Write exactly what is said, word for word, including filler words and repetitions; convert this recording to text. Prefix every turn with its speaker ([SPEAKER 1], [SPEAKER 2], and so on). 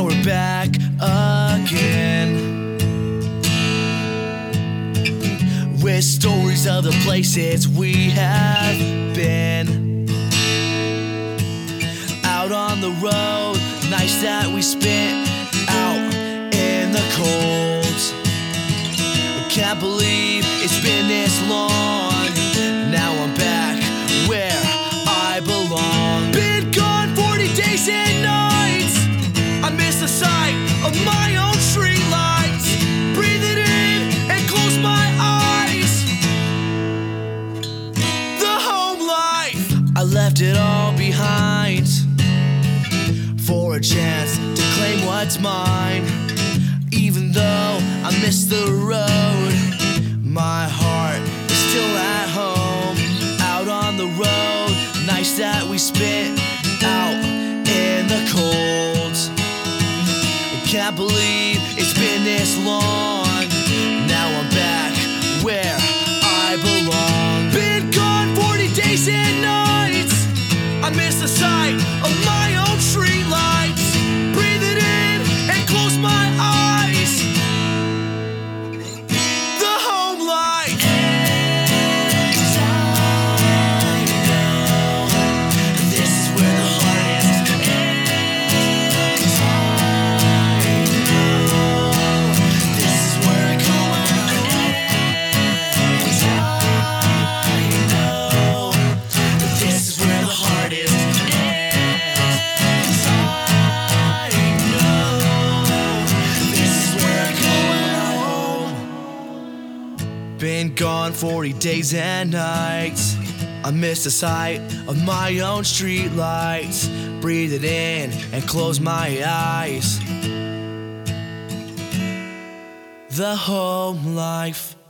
[SPEAKER 1] we're back again with stories of the places we have been. Out on the road, nights that we spent out in the cold. I can't believe it's been this long. Now I'm back where I belong. Been gone forty days and nights. I miss the sight of my own street lights. Breathe it in and close my eyes. The home life, I left it all behind for a chance to claim what's mine. Even though I miss the road, my heart is still at home. Out on the road, nights that we spent out in the cold. I can't believe it's been this long. Now I'm back where I belong. Been gone forty days and nights. I miss the sight of my own street lights. Breathe it in and close my eyes. The home life. And I know this is where the heart is. And I know this is where I go out. And I know this is where the heart is. Been gone forty days and nights. I miss the sight of my own street lights. Breathe it in and close my eyes. The home life.